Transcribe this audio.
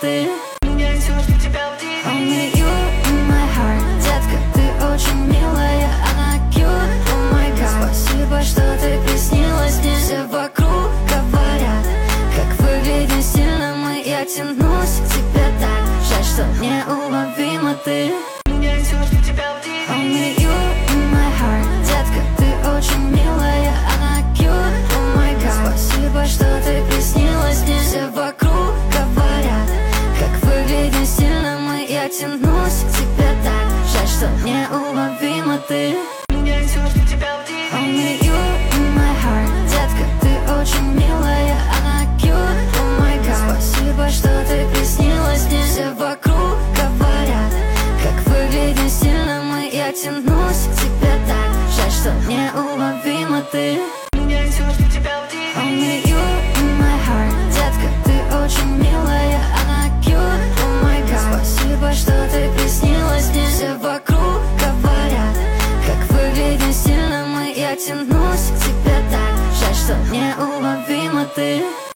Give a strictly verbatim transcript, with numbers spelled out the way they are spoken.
ты. Only you in my heart. Детка, ты очень милая, она cute, oh my god. Спасибо, что ты приснилась мне. Все вокруг говорят, как выглядим сильным, и я тянусь к тебе так. Жаль, что неуловима ты. Only you in my heart. Детка, ты очень милая, она cute, oh my god. Спасибо, что ты приснилась мне. Все вокруг говорят, как выглядим сильным, и я тянусь к тебе так. Жаль, что неуловима ты. Only you in my heart. Детка, ты очень милая, она cute, oh my god. Спасибо, что ты приснилась мне. Все вокруг говорят, как выглядим сильным, и я тянусь к тебе так. Жаль, что неуловима ты. Only you in my heart. Детка, ты очень милая, она cute, oh my god. Спасибо, что ты приснилась мне. Все вокруг говорят, как выглядим сильным, и я тянусь к тебе так. Жаль, что неуловима ты.